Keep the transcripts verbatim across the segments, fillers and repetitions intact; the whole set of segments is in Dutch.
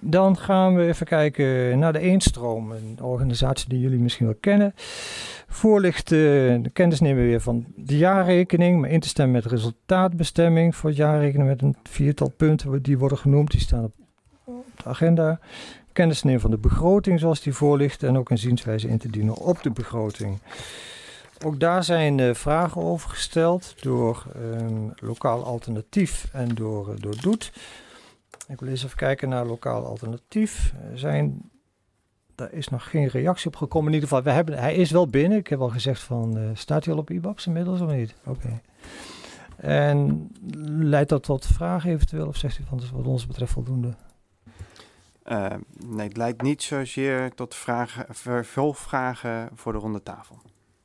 Dan gaan we even kijken naar de Eenstroom, een organisatie die jullie misschien wel kennen. Voor ligt uh, de kennis nemen we weer van de jaarrekening, maar in te stemmen met resultaatbestemming voor het jaarrekening met een viertal punten die worden genoemd. Die staan op, op de agenda. Kennis nemen van de begroting zoals die voor ligt en ook een zienswijze in te dienen op de begroting. Ook daar zijn uh, vragen over gesteld door um, Lokaal Alternatief en door, uh, door Doet. Ik wil eens even kijken naar Lokaal Alternatief. Er zijn, daar is nog geen reactie op gekomen. In ieder geval, we hebben, hij is wel binnen. Ik heb al gezegd van, uh, staat hij al op I B A B's inmiddels of niet? Oké. Okay. En leidt dat tot vragen eventueel? Of zegt u van, dat is wat ons betreft voldoende? Uh, nee, het leidt niet zozeer tot vragen, vervulvragen voor de ronde tafel.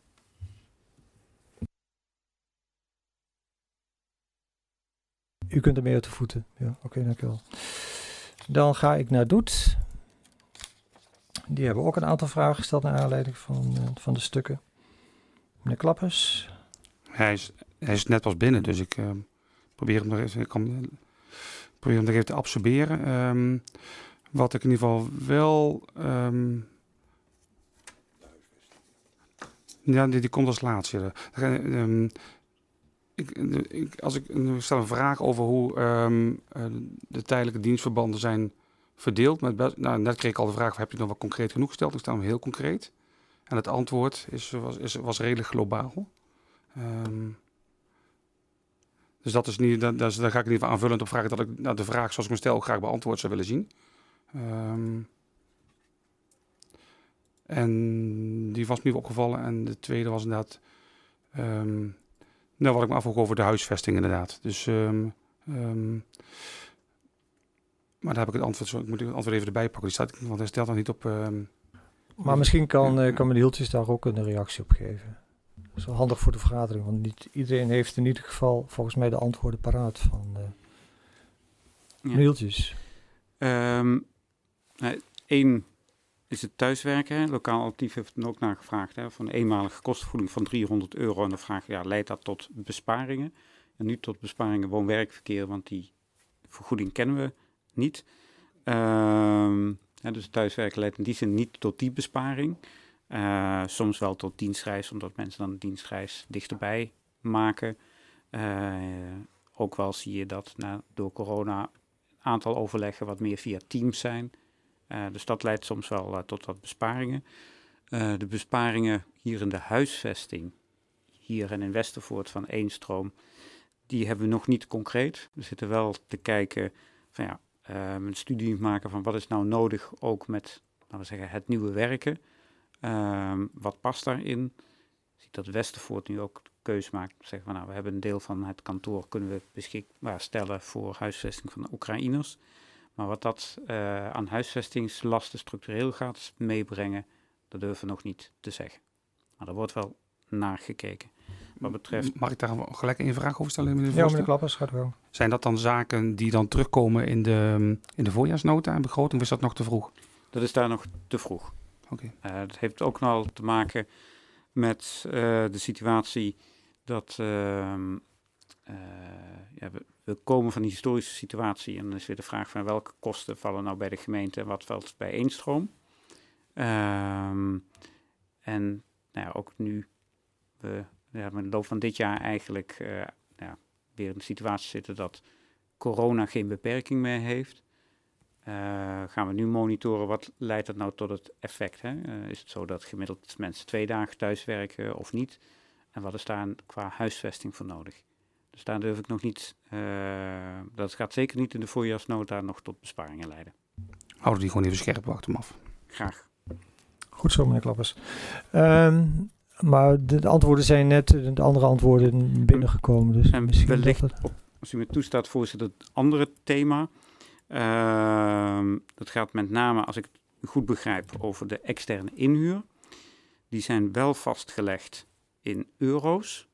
U kunt ermee uit de voeten. Ja, oké, okay, dankjewel. Dan ga ik naar Doet. Die hebben ook een aantal vragen gesteld naar aanleiding van, uh, van de stukken. Meneer Klappers. Hij is, hij is net pas binnen, dus ik uh, probeer hem nog even, ik kan, uh, probeer hem nog even te absorberen. Um, wat ik in ieder geval wel... Um, ja, die, die komt als laatste. Um, Ik, ik, als ik, ik stel een vraag over hoe um, uh, de tijdelijke dienstverbanden zijn verdeeld. Met, nou, net kreeg ik al de vraag, heb je nog wat concreet genoeg gesteld? Ik stel hem heel concreet. En het antwoord is, was, is, was redelijk globaal. Um, dus dat is niet, dat, dat is, daar ga ik in ieder geval aanvullend op vragen dat ik nou, de vraag zoals ik me stel ook graag beantwoord zou willen zien. Um, en die was me opgevallen. En de tweede was inderdaad... Um, Nou, wat ik me afvroeg over de huisvesting inderdaad. Dus, um, um, maar daar heb ik het antwoord, zo, ik moet het antwoord even erbij pakken. Die staat, want hij stelt dan niet op... Um, maar misschien kan, uh, kan meneer Hieltjes daar ook een reactie op geven. Dat is wel handig voor de vergadering, want niet iedereen heeft in ieder geval volgens mij de antwoorden paraat van uh, meneer Hieltjes. Um, Eén is het thuiswerken. Hè. Lokaal Alternatief heeft er ook naar gevraagd. Hè, van een eenmalige kostenvergoeding van driehonderd euro. En dan vraag je, ja, leidt dat tot besparingen? En nu tot besparingen woon-werkverkeer, want die vergoeding kennen we niet. Um, ja, dus thuiswerken leidt in die zin niet tot die besparing. Uh, soms wel tot dienstreis, omdat mensen dan een dienstreis dichterbij maken. Uh, ook wel zie je dat nou, door corona een aantal overleggen wat meer via Teams zijn. Uh, dus dat leidt soms wel uh, tot wat besparingen. Uh, de besparingen hier in de huisvesting, hier en in Westervoort van Eenstroom, die hebben we nog niet concreet. We zitten wel te kijken, van ja, uh, een studie maken van wat is nou nodig, ook met, laten we zeggen, het nieuwe werken. Uh, wat past daarin? Ik zie dat Westervoort nu ook de keuze maakt. Zeggen van nou, we hebben een deel van het kantoor kunnen we beschikbaar stellen voor huisvesting van de Oekraïners. Maar wat dat uh, aan huisvestingslasten structureel gaat meebrengen, dat durven we nog niet te zeggen. Maar er wordt wel naar gekeken. Wat betreft... Mag ik daar gelijk een vraag over stellen, meneer Ja, meneer Klappers, gaat wel. Zijn dat dan zaken die dan terugkomen in de, in de voorjaarsnota en begroting, of is dat nog te vroeg? Dat is daar nog te vroeg. Oké. Okay. Uh, dat heeft ook nog te maken met uh, de situatie dat... Uh, uh, ja, we, we komen van die historische situatie en dan is weer de vraag van welke kosten vallen nou bij de gemeente en wat valt bij Eenstroom. Um, en nou ja, ook nu we ja, met de loop van dit jaar eigenlijk uh, ja, weer in de situatie zitten dat corona geen beperking meer heeft. Uh, gaan we nu monitoren wat leidt dat nou tot het effect? Hè? Uh, is het zo dat gemiddeld mensen twee dagen thuis werken of niet? En wat is daar qua huisvesting voor nodig? Dus daar durf ik nog niet, uh, dat gaat zeker niet in de voorjaarsnota nog tot besparingen leiden. Houden die gewoon even scherp, wacht hem af. Graag. Goed zo, meneer Klappers. Um, maar de, de antwoorden zijn net, de andere antwoorden binnengekomen. Dus en misschien wellicht, dat het... op, als u me toestaat, voorzitter, het andere thema. Uh, dat gaat met name, als ik het goed begrijp, over de externe inhuur. Die zijn wel vastgelegd in euro's.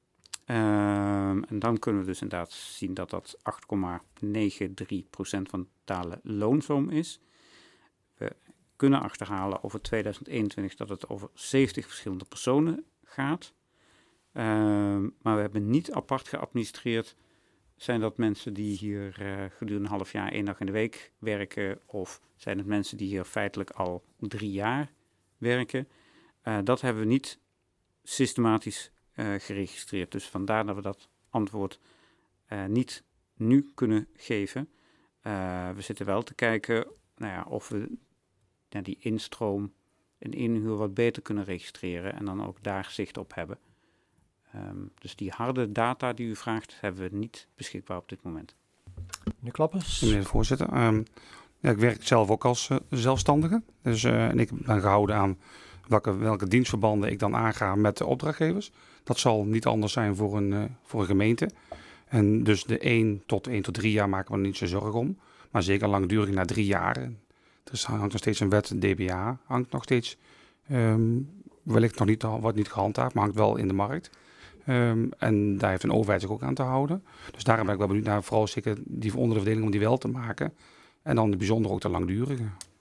Uh, en dan kunnen we dus inderdaad zien dat dat acht komma drieënnegentig procent van de totale loonsom is. We kunnen achterhalen over tweeduizend eenentwintig dat het over zeventig verschillende personen gaat. Uh, maar we hebben niet apart geadministreerd zijn dat mensen die hier uh, gedurende een half jaar één dag in de week werken, of zijn het mensen die hier feitelijk al drie jaar werken? Uh, dat hebben we niet systematisch uh, geregistreerd. Dus vandaar dat we dat antwoord uh, niet nu kunnen geven. Uh, we zitten wel te kijken nou ja, of we ja, die instroom en inhuur wat beter kunnen registreren en dan ook daar zicht op hebben. Um, dus die harde data die u vraagt, hebben we niet beschikbaar op dit moment. Meneer Klappers? Meneer de voorzitter, um, ja, ik werk zelf ook als uh, zelfstandige. Dus, uh, en ik ben gehouden aan welke, welke dienstverbanden ik dan aanga met de opdrachtgevers. Dat zal niet anders zijn voor een, uh, voor een gemeente. En dus de één tot één tot drie jaar maken we er niet zo zorgen om. Maar zeker langdurig na drie jaar. Er hangt nog steeds een wet, D B A, hangt nog steeds, um, wellicht nog niet, wordt niet gehandhaafd, maar hangt wel in de markt. Um, en daar heeft een overheid zich ook aan te houden. Dus daarom ben ik wel benieuwd naar vooral zeker die onderverdeling om die wel te maken. En dan de bijzonder ook de langdurige.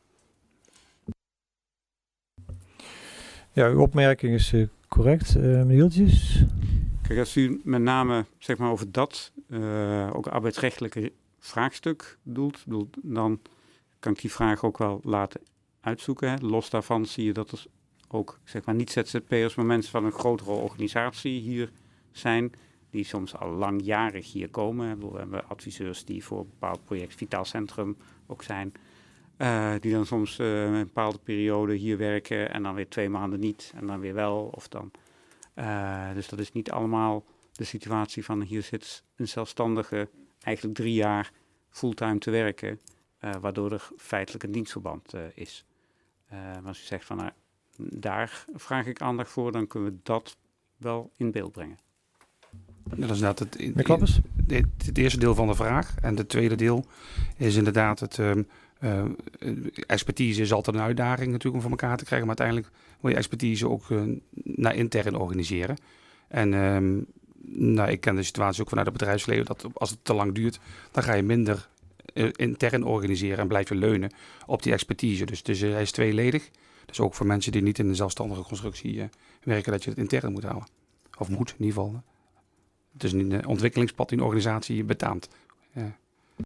Ja, uw opmerking is uh, correct. Uh, meneer Hieltjes? Kijk, als u met name zeg maar, over dat, uh, ook arbeidsrechtelijke vraagstuk doelt, doelt, dan kan ik die vraag ook wel laten uitzoeken. Hè. Los daarvan zie je dat er ook zeg maar, niet Z Z P'ers, maar mensen van een grotere organisatie hier zijn, die soms al langjarig hier komen. We hebben adviseurs die voor een bepaald project Vitaal Centrum ook zijn, uh, die dan soms uh, een bepaalde periode hier werken en dan weer twee maanden niet en dan weer wel. Of dan, uh, dus dat is niet allemaal de situatie van hier zit een zelfstandige eigenlijk drie jaar fulltime te werken, uh, waardoor er feitelijk een dienstverband uh, is. Uh, maar als u zegt van nou, daar vraag ik aandacht voor, dan kunnen we dat wel in beeld brengen. Ja, dat is inderdaad het, Meneer Klappers? het, het eerste deel van de vraag. En het tweede deel is inderdaad het um, uh, expertise is altijd een uitdaging natuurlijk om voor elkaar te krijgen. Maar uiteindelijk wil je expertise ook uh, naar intern organiseren. En um, nou, ik ken de situatie ook vanuit het bedrijfsleven dat als het te lang duurt, dan ga je minder uh, intern organiseren en blijf je leunen op die expertise. Dus, dus uh, hij is tweeledig. Dus ook voor mensen die niet in een zelfstandige constructie uh, werken, dat je het intern moet houden. Of moet in ieder geval. Het is een ontwikkelingspad die een organisatie betaamt. Ja.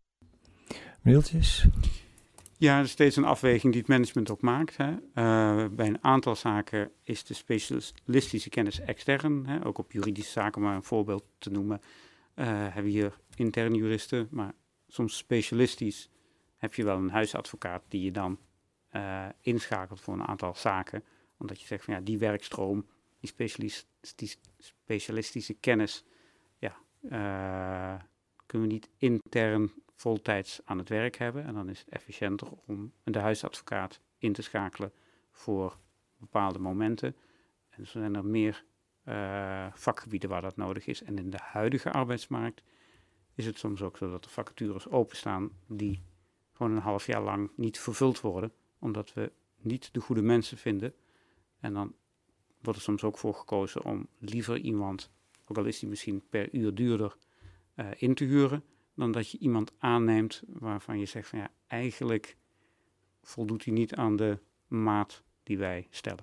Mailtjes? Ja, dat is steeds een afweging die het management ook maakt. Hè. Uh, bij een aantal zaken is de specialistische kennis extern. Hè. Ook op juridische zaken, maar een voorbeeld te noemen, uh, hebben we hier interne juristen. Maar soms specialistisch heb je wel een huisadvocaat die je dan uh, inschakelt voor een aantal zaken. Omdat je zegt van ja, die werkstroom, die specialistische, specialistische kennis, ja, uh, kunnen we niet intern voltijds aan het werk hebben. En dan is het efficiënter om de huisadvocaat in te schakelen voor bepaalde momenten. En zo zijn er meer uh, vakgebieden waar dat nodig is. En in de huidige arbeidsmarkt is het soms ook zo dat er vacatures openstaan die gewoon een half jaar lang niet vervuld worden, omdat we niet de goede mensen vinden. En dan wordt er soms ook voor gekozen om liever iemand, ook al is die misschien per uur duurder, uh, in te huren, dan dat je iemand aanneemt waarvan je zegt van ja, eigenlijk voldoet hij niet aan de maat die wij stellen.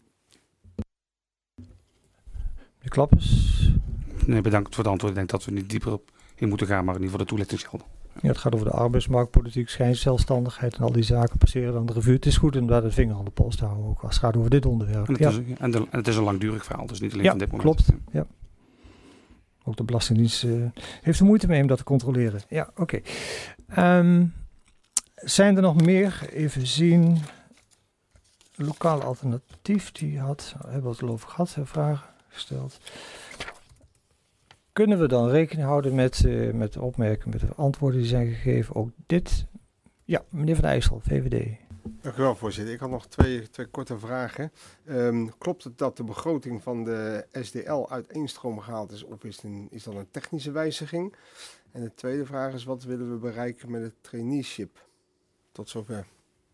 Meneer Klappers? Nee, bedankt voor het antwoord. Ik denk dat we niet dieper op in moeten gaan, maar in ieder geval de toelichting gelden. Ja, het gaat over de arbeidsmarktpolitiek, schijnzelfstandigheid en al die zaken passeren dan de revue. Het is goed om daar de vinger aan de pols te houden, ook als het gaat over dit onderwerp. En het, ja. is, en, de, en het is een langdurig verhaal, dus niet alleen ja, van dit moment. Klopt. Ja. Ook de Belastingdienst uh, heeft er moeite mee om dat te controleren. Ja, oké. Okay. Um, zijn er nog meer? Even zien. Lokaal alternatief, die had, hebben we het al over gehad, vragen gesteld. Kunnen we dan rekening houden met, uh, met de opmerkingen, met de antwoorden die zijn gegeven? Ook dit. Ja, meneer Van IJssel, V V D. Dank u wel, voorzitter. Ik had nog twee, twee korte vragen. Um, klopt het dat de begroting van de S D L uit één stroom gehaald is, of is, een, is dat een technische wijziging? En de tweede vraag is, wat willen we bereiken met het traineeship? Tot zover.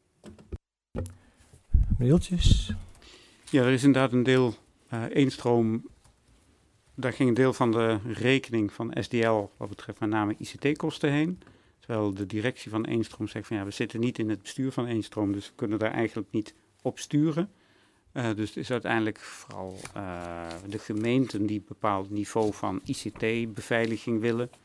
Mailtjes? Ja, er is inderdaad een deel, uh, één stroom, daar ging een deel van de rekening van S D L, wat betreft met name I C T-kosten heen. Terwijl de directie van Eenstroom zegt van ja, we zitten niet in het bestuur van Eenstroom, dus we kunnen daar eigenlijk niet op sturen. Uh, dus het is uiteindelijk vooral uh, de gemeenten die een bepaald niveau van I C T-beveiliging willen.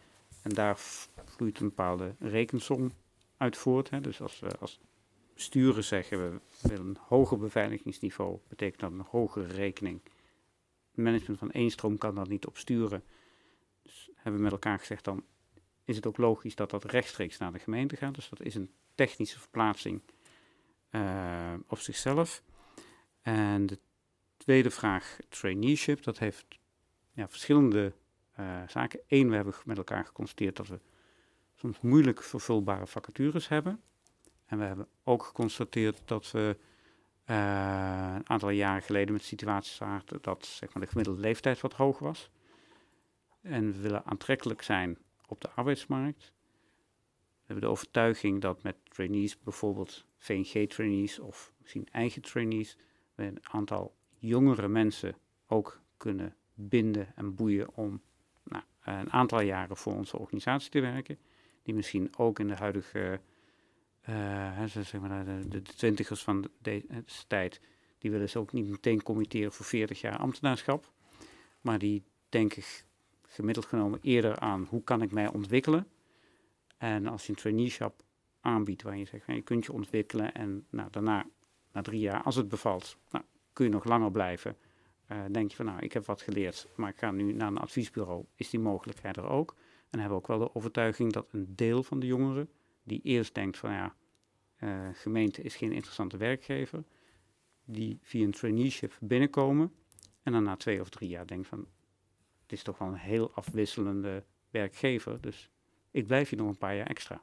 En daar vloeit een bepaalde rekensom uit voort. Hè. Dus als we als besturen zeggen we willen een hoger beveiligingsniveau, betekent dat een hogere rekening. Het management van één stroom kan dat niet op sturen. Dus hebben we met elkaar gezegd, dan is het ook logisch dat dat rechtstreeks naar de gemeente gaat. Dus dat is een technische verplaatsing uh, op zichzelf. En de tweede vraag, traineeship, dat heeft ja, verschillende uh, zaken. Eén, we hebben met elkaar geconstateerd dat we soms moeilijk vervulbare vacatures hebben. En we hebben ook geconstateerd dat we uh, een aantal jaren geleden met situaties zaten dat zeg maar, de gemiddelde leeftijd wat hoog was. En we willen aantrekkelijk zijn op de arbeidsmarkt. We hebben de overtuiging dat met trainees, bijvoorbeeld V N G-trainees of misschien eigen trainees, we een aantal jongere mensen ook kunnen binden en boeien om nou, een aantal jaren voor onze organisatie te werken. Die misschien ook in de huidige, uh, zeg maar de, de, de twintigers van deze tijd, die willen ze ook niet meteen committeren voor veertig jaar ambtenaarschap. Maar die denken gemiddeld genomen eerder aan hoe kan ik mij ontwikkelen. En als je een traineeship aanbiedt waar je zegt, je kunt je ontwikkelen en nou, daarna, na drie jaar, als het bevalt, nou, kun je nog langer blijven. Uh, denk je van, nou, ik heb wat geleerd, maar ik ga nu naar een adviesbureau. Is die mogelijkheid er ook? En hebben we ook wel de overtuiging dat een deel van de jongeren, die eerst denkt van, ja, uh, gemeente is geen interessante werkgever, die via een traineeship binnenkomen en dan na twee of drie jaar denkt van, het is toch wel een heel afwisselende werkgever, dus ik blijf hier nog een paar jaar extra.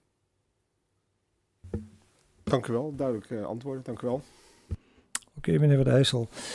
Dank u wel, duidelijk uh, antwoorden, dank u wel. Oké, okay, meneer Van Dijssel.